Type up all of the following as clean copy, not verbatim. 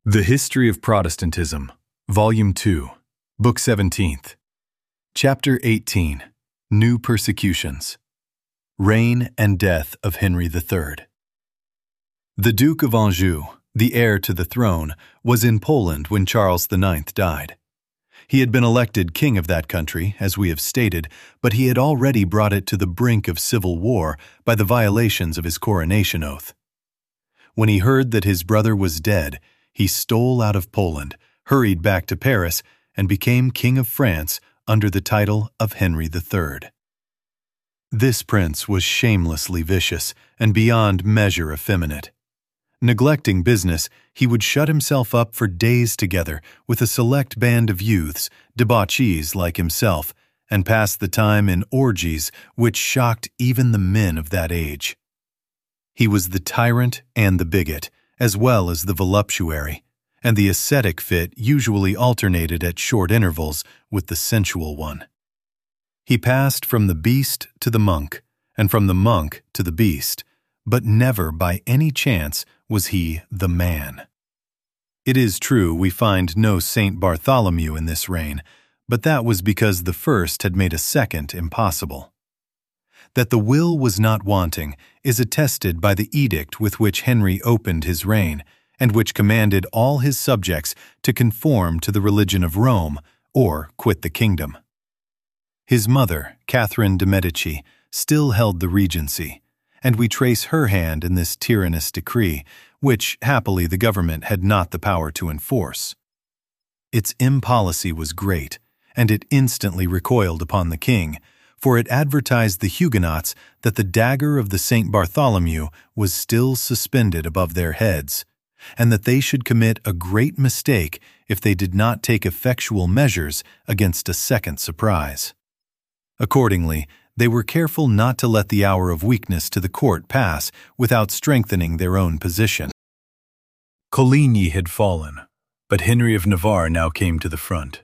The History of Protestantism, Volume 2, Book 17th, Chapter 18, New Persecutions, Reign and Death of Henry III. The Duke of Anjou, the heir to the throne, was in Poland when Charles IX died. He had been elected king of that country, as we have stated, but he had already brought it to the brink of civil war by the violations of his coronation oath. When he heard that his brother was dead, he stole out of Poland, hurried back to Paris, and became King of France under the title of Henry III. This prince was shamelessly vicious and beyond measure effeminate. Neglecting business, he would shut himself up for days together with a select band of youths, debauchees like himself, and pass the time in orgies which shocked even the men of that age. He was the tyrant and the bigot, as well as the voluptuary, and the ascetic fit usually alternated at short intervals with the sensual one. He passed from the beast to the monk, and from the monk to the beast, but never by any chance was he the man. It is true we find no Saint Bartholomew in this reign, but that was because the first had made a second impossible. That the will was not wanting is attested by the edict with which Henry opened his reign, and which commanded all his subjects to conform to the religion of Rome or quit the kingdom. His mother, Catherine de' Medici, still held the regency, and we trace her hand in this tyrannous decree, which happily the government had not the power to enforce. Its impolicy was great, and it instantly recoiled upon the king, for it advertised the Huguenots that the dagger of the Saint Bartholomew was still suspended above their heads, and that they should commit a great mistake if they did not take effectual measures against a second surprise. Accordingly, they were careful not to let the hour of weakness to the court pass without strengthening their own position. Coligny had fallen, but Henry of Navarre now came to the front.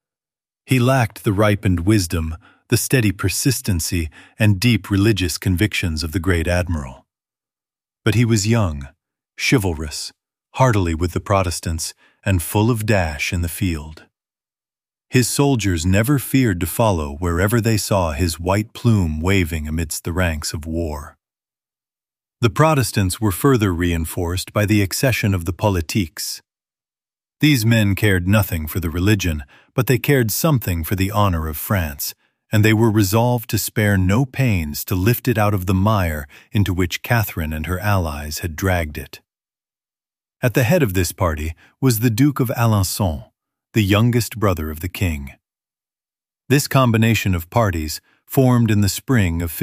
He lacked the ripened wisdom, the steady persistency, and deep religious convictions of the great admiral. But he was young, chivalrous, heartily with the Protestants, and full of dash in the field. His soldiers never feared to follow wherever they saw his white plume waving amidst the ranks of war. The Protestants were further reinforced by the accession of the Politiques. These men cared nothing for the religion, but they cared something for the honor of France, and they were resolved to spare no pains to lift it out of the mire into which Catherine and her allies had dragged it. At the head of this party was the Duke of Alençon, the youngest brother of the king. This combination of parties, formed in the spring of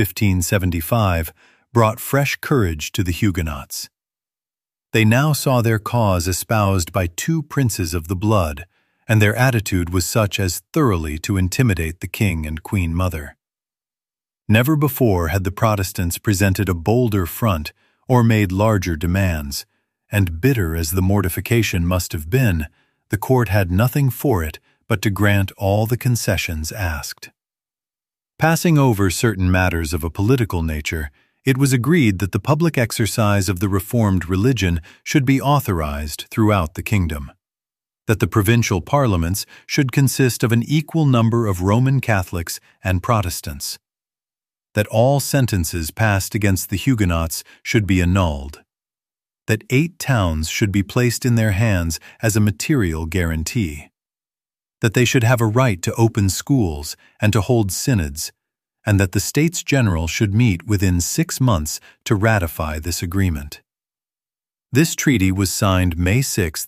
1575, brought fresh courage to the Huguenots. They now saw their cause espoused by two princes of the blood, and their attitude was such as thoroughly to intimidate the king and queen mother. Never before had the Protestants presented a bolder front or made larger demands, and bitter as the mortification must have been, the court had nothing for it but to grant all the concessions asked. Passing over certain matters of a political nature, it was agreed that the public exercise of the Reformed religion should be authorized throughout the kingdom, that the provincial parliaments should consist of an equal number of Roman Catholics and Protestants, that all sentences passed against the Huguenots should be annulled, that 8 towns should be placed in their hands as a material guarantee, that they should have a right to open schools and to hold synods, and that the States General should meet within 6 months to ratify this agreement. This treaty was signed May 6,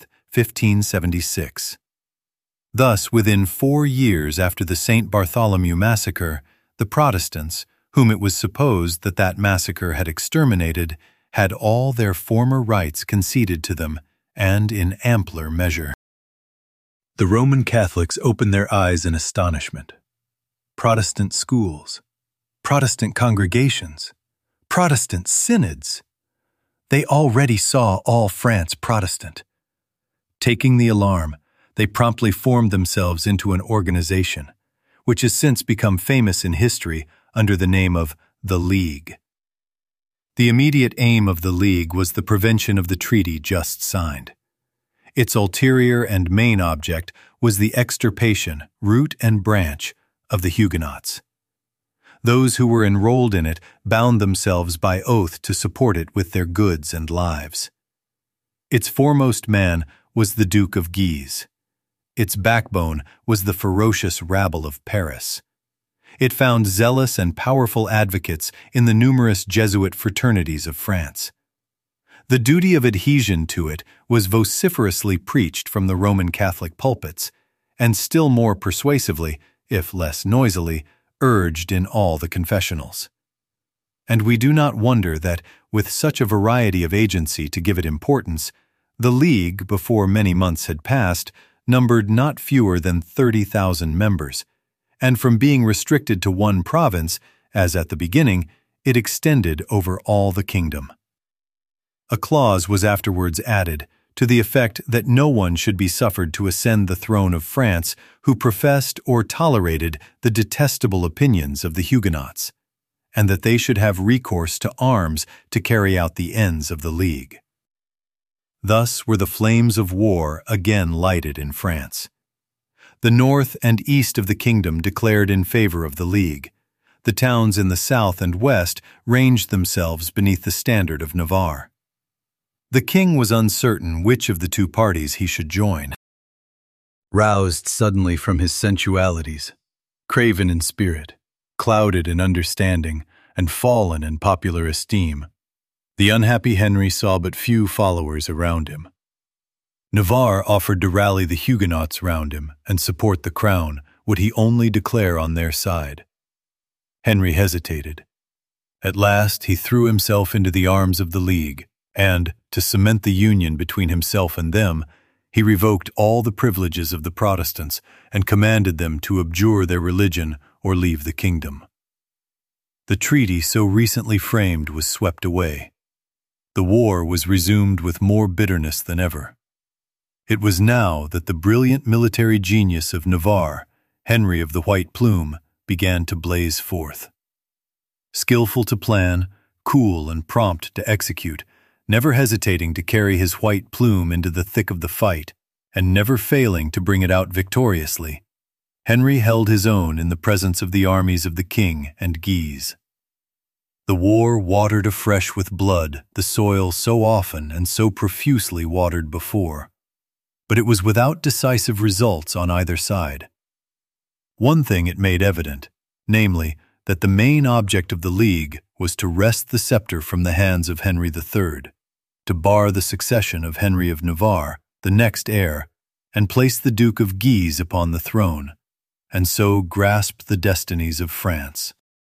1576. Thus, within 4 years after the St. Bartholomew massacre, the Protestants, whom it was supposed that that massacre had exterminated, had all their former rights conceded to them, and in ampler measure. The Roman Catholics opened their eyes in astonishment. Protestant schools, Protestant congregations, Protestant synods. They already saw all France Protestant. Taking the alarm, they promptly formed themselves into an organization, which has since become famous in history under the name of the League. The immediate aim of the League was the prevention of the treaty just signed. Its ulterior and main object was the extirpation, root and branch, of the Huguenots. Those who were enrolled in it bound themselves by oath to support it with their goods and lives. Its foremost man was the Duke of Guise. Its backbone was the ferocious rabble of Paris. It found zealous and powerful advocates in the numerous Jesuit fraternities of France. The duty of adhesion to it was vociferously preached from the Roman Catholic pulpits, and still more persuasively, if less noisily, urged in all the confessionals. And we do not wonder that, with such a variety of agency to give it importance, the League, before many months had passed, numbered not fewer than 30,000 members, and from being restricted to one province, as at the beginning, it extended over all the kingdom. A clause was afterwards added, to the effect that no one should be suffered to ascend the throne of France who professed or tolerated the detestable opinions of the Huguenots, and that they should have recourse to arms to carry out the ends of the League. Thus were the flames of war again lighted in France. The north and east of the kingdom declared in favor of the League. The towns in the south and west ranged themselves beneath the standard of Navarre. The king was uncertain which of the two parties he should join. Roused suddenly from his sensualities, craven in spirit, clouded in understanding, and fallen in popular esteem, the unhappy Henry saw but few followers around him. Navarre offered to rally the Huguenots round him and support the crown, would he only declare on their side. Henry hesitated. At last he threw himself into the arms of the League, and, to cement the union between himself and them, he revoked all the privileges of the Protestants and commanded them to abjure their religion or leave the kingdom. The treaty so recently framed was swept away. The war was resumed with more bitterness than ever. It was now that the brilliant military genius of Navarre, Henry of the White Plume, began to blaze forth. Skillful to plan, cool and prompt to execute, never hesitating to carry his white plume into the thick of the fight, and never failing to bring it out victoriously, Henry held his own in the presence of the armies of the king and Guise. The war watered afresh with blood the soil so often and so profusely watered before, but it was without decisive results on either side. One thing it made evident, namely, that the main object of the League was to wrest the scepter from the hands of Henry III, to bar the succession of Henry of Navarre, the next heir, and place the Duke of Guise upon the throne, and so grasp the destinies of France.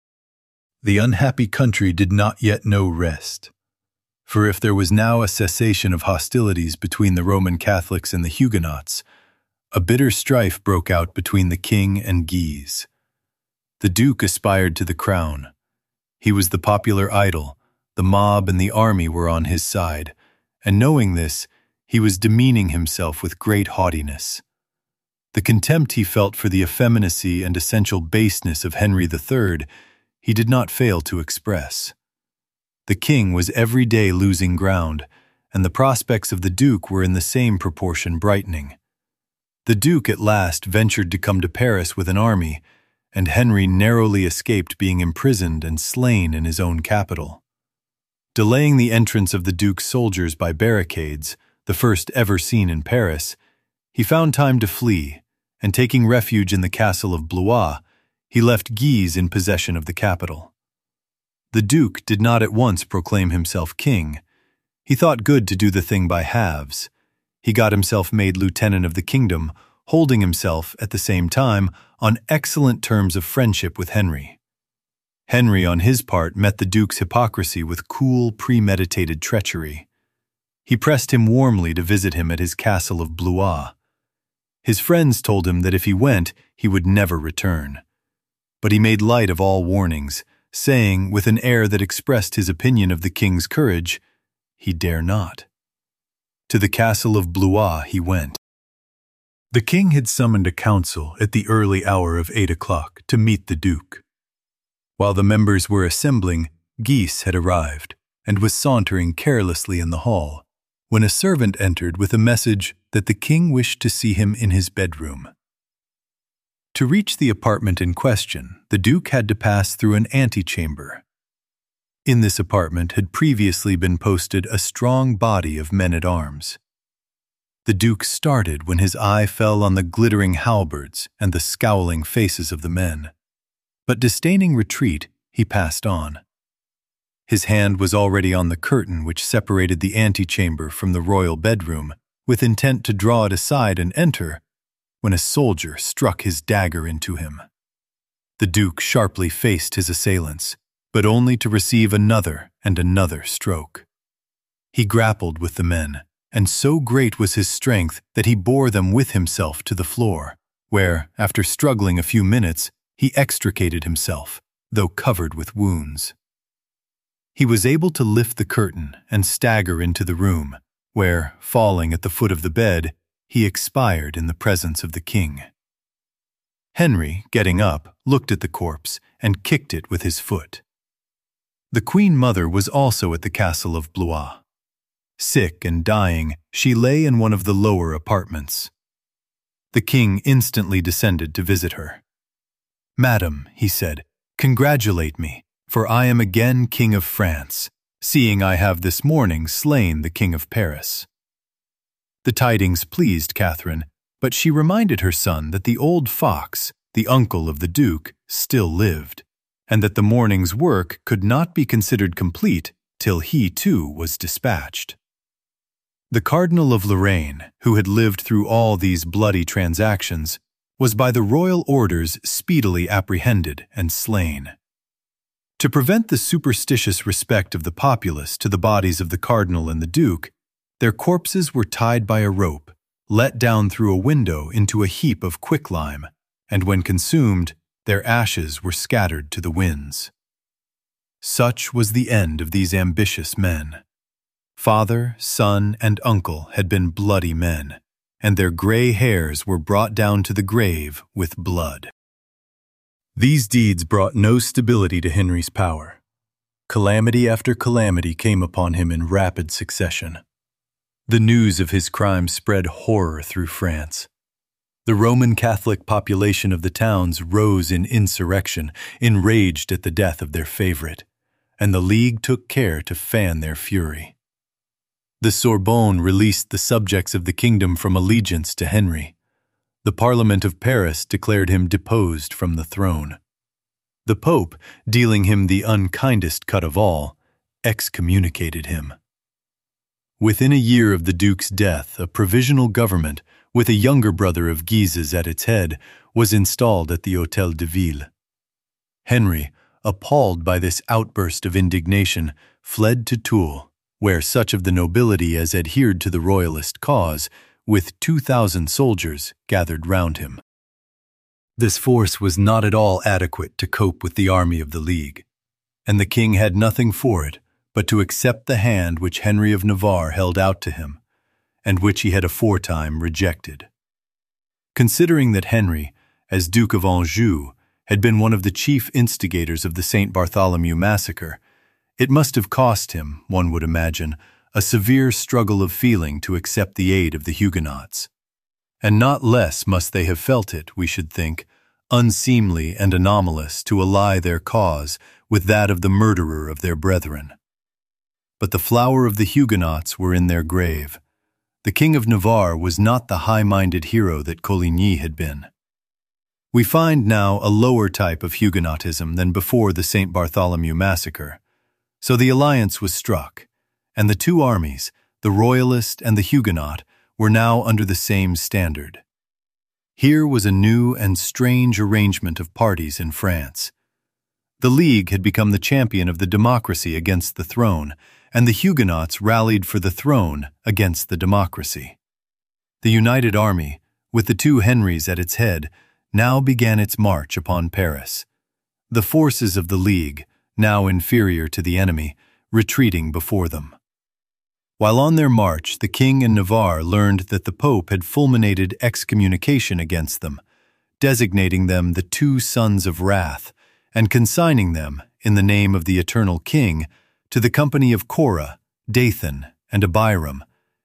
The unhappy country did not yet know rest, for if there was now a cessation of hostilities between the Roman Catholics and the Huguenots, a bitter strife broke out between the king and Guise. The Duke aspired to the crown. He was the popular idol, the mob and the army were on his side, and knowing this, he was demeaning himself with great haughtiness. The contempt he felt for the effeminacy and essential baseness of Henry III he did not fail to express. The king was every day losing ground, and the prospects of the Duke were in the same proportion brightening. The Duke at last ventured to come to Paris with an army, and Henry narrowly escaped being imprisoned and slain in his own capital. Delaying the entrance of the Duke's soldiers by barricades, the first ever seen in Paris, he found time to flee, and taking refuge in the castle of Blois, he left Guise in possession of the capital. The Duke did not at once proclaim himself king. He thought good to do the thing by halves. He got himself made lieutenant of the kingdom, holding himself, at the same time, on excellent terms of friendship with Henry. Henry, on his part, met the Duke's hypocrisy with cool, premeditated treachery. He pressed him warmly to visit him at his castle of Blois. His friends told him that if he went, he would never return. But he made light of all warnings, saying, with an air that expressed his opinion of the king's courage, he dare not. To the castle of Blois he went. The king had summoned a council at the early hour of 8 o'clock to meet the Duke. While the members were assembling, Guise had arrived, and was sauntering carelessly in the hall, when a servant entered with a message that the king wished to see him in his bedroom. To reach the apartment in question, the Duke had to pass through an antechamber. In this apartment had previously been posted a strong body of men-at-arms. The Duke started when his eye fell on the glittering halberds and the scowling faces of the men. But disdaining retreat, he passed on. His hand was already on the curtain which separated the antechamber from the royal bedroom, with intent to draw it aside and enter, when a soldier struck his dagger into him. The Duke sharply faced his assailants, but only to receive another and another stroke. He grappled with the men, and so great was his strength that he bore them with himself to the floor, where, after struggling a few minutes, he extricated himself, though covered with wounds. He was able to lift the curtain and stagger into the room, where, falling at the foot of the bed, he expired in the presence of the king. Henry, getting up, looked at the corpse and kicked it with his foot. The Queen Mother was also at the castle of Blois. Sick and dying, she lay in one of the lower apartments. The king instantly descended to visit her. "Madam," he said, "congratulate me, for I am again King of France, seeing I have this morning slain the King of Paris." The tidings pleased Catherine, but she reminded her son that the old fox, the uncle of the Duke, still lived, and that the morning's work could not be considered complete till he too was dispatched. The Cardinal of Lorraine, who had lived through all these bloody transactions, was by the royal orders speedily apprehended and slain. To prevent the superstitious respect of the populace to the bodies of the cardinal and the duke, their corpses were tied by a rope, let down through a window into a heap of quicklime, and when consumed, their ashes were scattered to the winds. Such was the end of these ambitious men. Father, son, and uncle had been bloody men, and their gray hairs were brought down to the grave with blood. These deeds brought no stability to Henry's power. Calamity after calamity came upon him in rapid succession. The news of his crimes spread horror through France. The Roman Catholic population of the towns rose in insurrection, enraged at the death of their favorite, and the League took care to fan their fury. The Sorbonne released the subjects of the kingdom from allegiance to Henry. The Parliament of Paris declared him deposed from the throne. The Pope, dealing him the unkindest cut of all, excommunicated him. Within a year of the Duke's death, a provisional government, with a younger brother of Guise's at its head, was installed at the Hôtel de Ville. Henry, appalled by this outburst of indignation, fled to Toul, where such of the nobility as adhered to the royalist cause, with 2,000 soldiers, gathered round him. This force was not at all adequate to cope with the army of the League, and the king had nothing for it but to accept the hand which Henry of Navarre held out to him, and which he had aforetime rejected. Considering that Henry, as Duke of Anjou, had been one of the chief instigators of the St. Bartholomew massacre, it must have cost him, one would imagine, a severe struggle of feeling to accept the aid of the Huguenots. And not less must they have felt it, we should think, unseemly and anomalous to ally their cause with that of the murderer of their brethren. But the flower of the Huguenots were in their grave. The King of Navarre was not the high-minded hero that Coligny had been. We find now a lower type of Huguenotism than before the St. Bartholomew massacre. So the alliance was struck, and the two armies, the Royalist and the Huguenot, were now under the same standard. Here was a new and strange arrangement of parties in France. The League had become the champion of the democracy against the throne, and the Huguenots rallied for the throne against the democracy. The united army, with the two Henrys at its head, now began its march upon Paris. The forces of the League, now inferior to the enemy, retreating before them. While on their march, the king and Navarre learned that the Pope had fulminated excommunication against them, designating them the two sons of wrath, and consigning them, in the name of the eternal king, to the company of Cora, Dathan, and Abiram,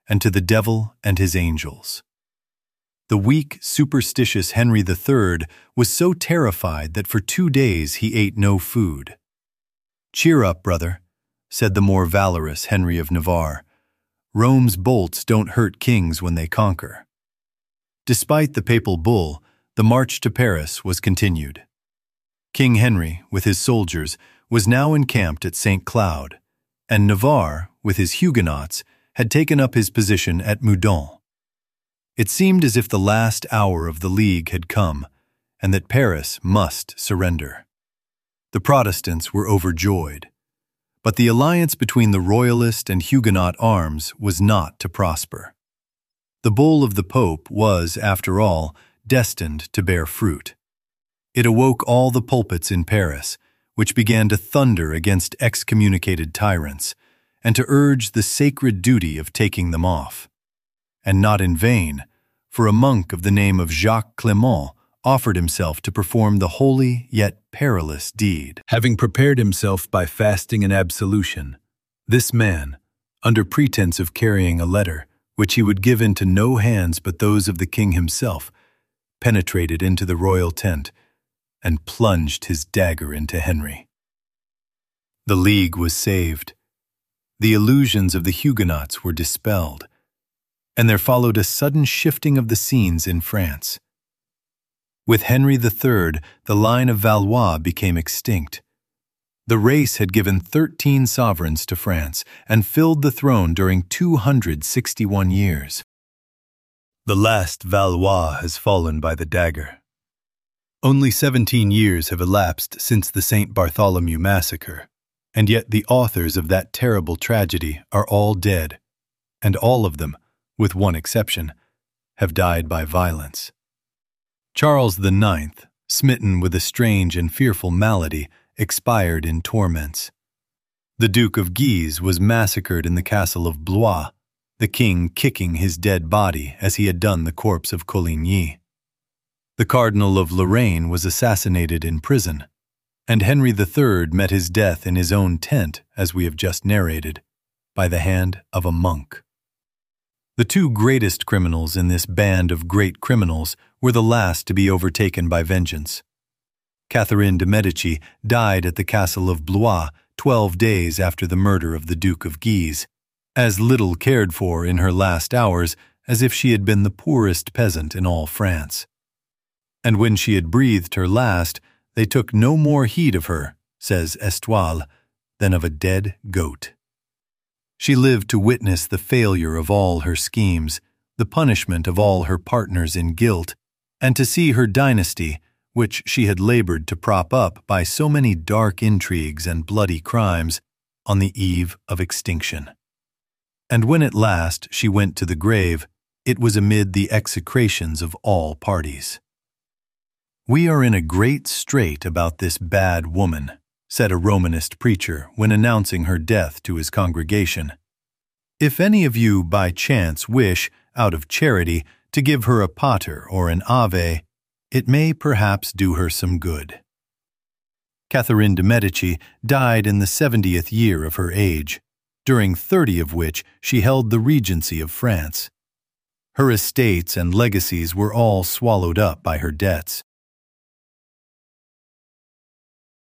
and to the devil and his angels. The weak, superstitious Henry III was so terrified that for 2 days he ate no food. "Cheer up, brother," said the more valorous Henry of Navarre. "Rome's bolts don't hurt kings when they conquer." Despite the papal bull, the march to Paris was continued. King Henry, with his soldiers, was now encamped at St. Cloud, and Navarre, with his Huguenots, had taken up his position at Meudon. It seemed as if the last hour of the League had come, and that Paris must surrender. The Protestants were overjoyed, but the alliance between the Royalist and Huguenot arms was not to prosper. The bull of the Pope was, after all, destined to bear fruit. It awoke all the pulpits in Paris, which began to thunder against excommunicated tyrants, and to urge the sacred duty of taking them off. And not in vain, for a monk of the name of Jacques Clément offered himself to perform the holy yet perilous deed. Having prepared himself by fasting and absolution, this man, under pretense of carrying a letter, which he would give into no hands but those of the king himself, penetrated into the royal tent and plunged his dagger into Henry. The League was saved. The illusions of the Huguenots were dispelled, and there followed a sudden shifting of the scenes in France. With Henry III, the line of Valois became extinct. The race had given 13 sovereigns to France and filled the throne during 261 years. The last Valois has fallen by the dagger. Only 17 years have elapsed since the St. Bartholomew massacre, and yet the authors of that terrible tragedy are all dead, and all of them, with one exception, have died by violence. Charles IX, smitten with a strange and fearful malady, expired in torments. The Duke of Guise was massacred in the castle of Blois, the king kicking his dead body as he had done the corpse of Coligny. The Cardinal of Lorraine was assassinated in prison, and Henry III met his death in his own tent, as we have just narrated, by the hand of a monk. The two greatest criminals in this band of great criminals were the last to be overtaken by vengeance. Catherine de' Medici died at the castle of Blois 12 days after the murder of the Duke of Guise, as little cared for in her last hours as if she had been the poorest peasant in all France. And when she had breathed her last, they took no more heed of her, says Estoile, than of a dead goat. She lived to witness the failure of all her schemes, the punishment of all her partners in guilt, and to see her dynasty, which she had labored to prop up by so many dark intrigues and bloody crimes, on the eve of extinction. And when at last she went to the grave, it was amid the execrations of all parties. "We are in a great strait about this bad woman," said a Romanist preacher when announcing her death to his congregation. "If any of you by chance wish, out of charity, to give her a pater or an ave, it may perhaps do her some good." Catherine de' Medici died in the 70th year of her age, during 30 of which she held the regency of France. Her estates and legacies were all swallowed up by her debts.